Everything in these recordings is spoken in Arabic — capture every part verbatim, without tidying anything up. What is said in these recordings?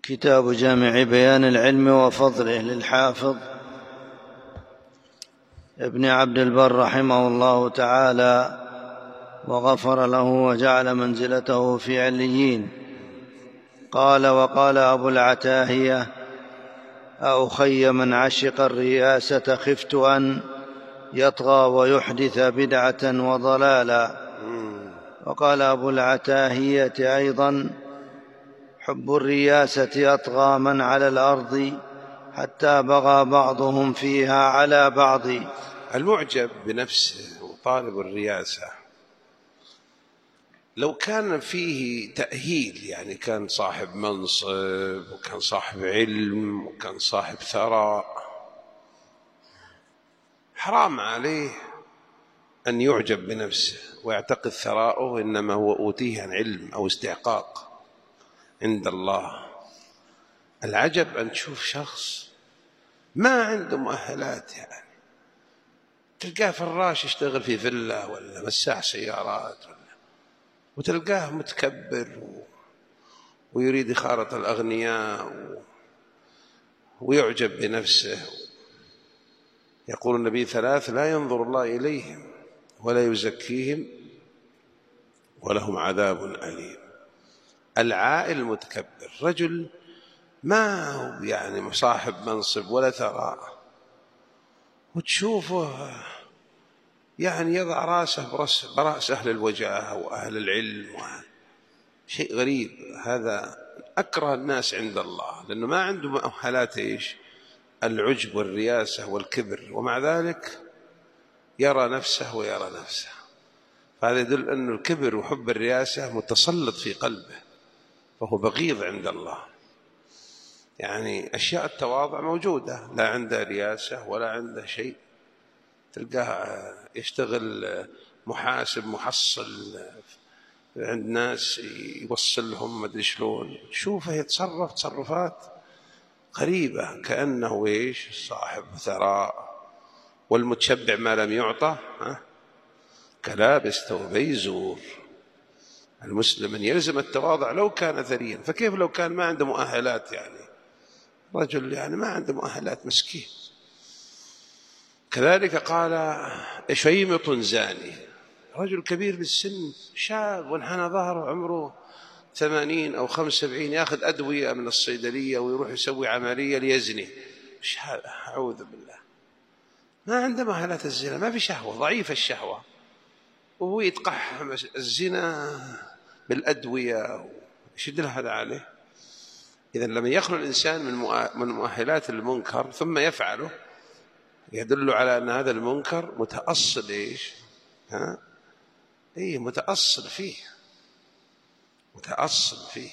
كتاب جامع بيان العلم وفضله للحافظ ابن عبد البر رحمه الله تعالى وغفر له وجعل منزلته في عليين. قال: وقال أبو العتاهية: أخي من عشق الرياسة خفت أن يطغى ويحدث بدعة وضلالا. وقال أبو العتاهية أيضا: حب الرياسة أطغى من على الأرض حتى بغى بعضهم فيها على بعض. المعجب بنفسه وطالب الرياسة لو كان فيه تأهيل، يعني كان صاحب منصب وكان صاحب علم وكان صاحب ثراء، حرام عليه أن يعجب بنفسه ويعتقد ثراءه إنما هو أوتيه عن علم أو استحقاق عند الله. العجب أن تشوف شخص ما عنده مؤهلات، يعني تلقاه فراش يشتغل في فيلا ولا مساح سيارات، ولا وتلقاه متكبر ويريد إخارة الأغنياء ويعجب بنفسه. يقول النبي: ثلاث لا ينظر الله إليهم ولا يزكيهم ولهم عذاب أليم. العائل المتكبر، رجل ما هو يعني صاحب منصب ولا ثراء، وتشوفه يعني يضع راسه برأس, برأس أهل الوجاهة وأهل العلم، شيء غريب. هذا أكره الناس عند الله، لأنه ما عنده مؤهلات إيش؟ العجب والرياسة والكبر، ومع ذلك يرى نفسه ويرى نفسه. فهذا يدل أن الكبر وحب الرياسة متسلط في قلبه، فهو بغيض عند الله. يعني أشياء التواضع موجودة، لا عنده رياسة ولا عنده شيء، تلقاه يشتغل محاسب محصل عند ناس يوصل لهم ما ادري شلون، تشوفه يتصرف تصرفات غريبة كأنه إيش؟ صاحب ثراء. والمتشبع ما لم يعطى كلابس ثوبي زور. المسلم من يلزم التواضع لو كان ثريا، فكيف لو كان ما عنده مؤهلات؟ يعني رجل يعني ما عنده مؤهلات مسكين. كذلك قال: شيمط زاني، رجل كبير بالسن شاب وانحنى ظهره عمره ثمانين أو خمس سبعين، يأخذ أدوية من الصيدلية ويروح يسوي عملية ليزني. مش هذا؟ أعوذ بالله. ما عنده مؤهلات الزنا، ما في شهوة، ضعيف الشهوة، وهو يتقحم الزنا بالأدوية. ايش يدل هذا عليه؟ إذن لما يخلو الإنسان من مؤهلات المنكر ثم يفعله، يدل على أن هذا المنكر متأصل إيش؟ ها؟ إيه، متأصل فيه، متأصل فيه.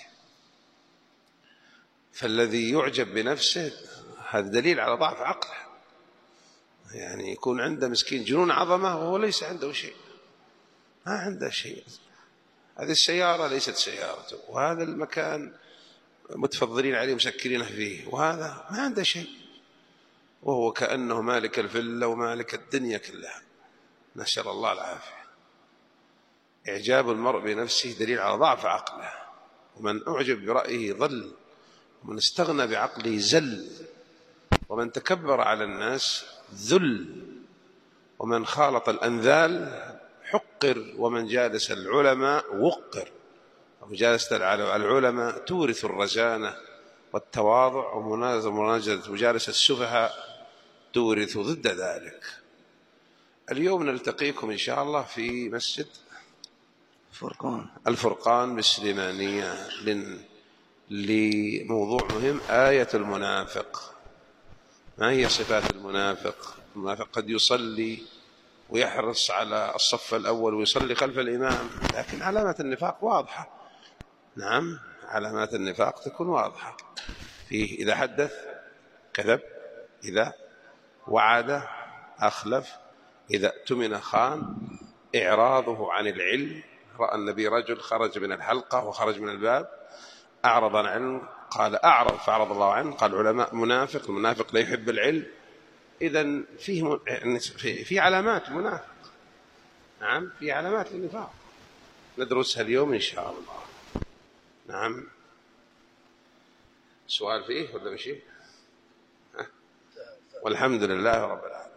فالذي يعجب بنفسه هذا دليل على ضعف عقله. يعني يكون عنده مسكين جنون عظمة وهو ليس عنده شيء، ما عنده شيء. هذه السيارة ليست سيارته، وهذا المكان متفضلين عليه مسكرين فيه، وهذا ما عنده شيء، وهو كأنه مالك الفلة ومالك الدنيا كلها. نسأل الله العافية. إعجاب المرء بنفسه دليل على ضعف عقله، ومن أعجب برأيه ضل، ومن استغنى بعقله زل، ومن تكبر على الناس ذل، ومن خالط الأنذال حقر، ومن جالس العلماء وقر. ومجالسة العلماء تورث الرزانة والتواضع، ومجالسة السفهاء تورث ضد ذلك. اليوم نلتقيكم إن شاء الله في مسجد فرقان الفرقان بالسليمانية لموضوع مهم: آية المنافق. ما هي صفات المنافق؟ المنافق قد يصلي ويحرص على الصف الأول ويصلي خلف الإمام، لكن علامات النفاق واضحة. نعم، علامات النفاق تكون واضحة فيه: إذا حدث كذب، إذا وعد أخلف، إذا اؤتمن خان، إعراضه عن العلم. رأى النبي رجل خرج من الحلقة وخرج من الباب أعرض عن العلم، قال: أعرض فأعرض الله عنه. قال العلماء: منافق، المنافق لا يحب العلم. إذن فيه في علامات منافق. نعم، في علامات النفاق ندرسها اليوم إن شاء الله. نعم. سؤال فيه ولا مشي؟ والحمد لله رب العالمين.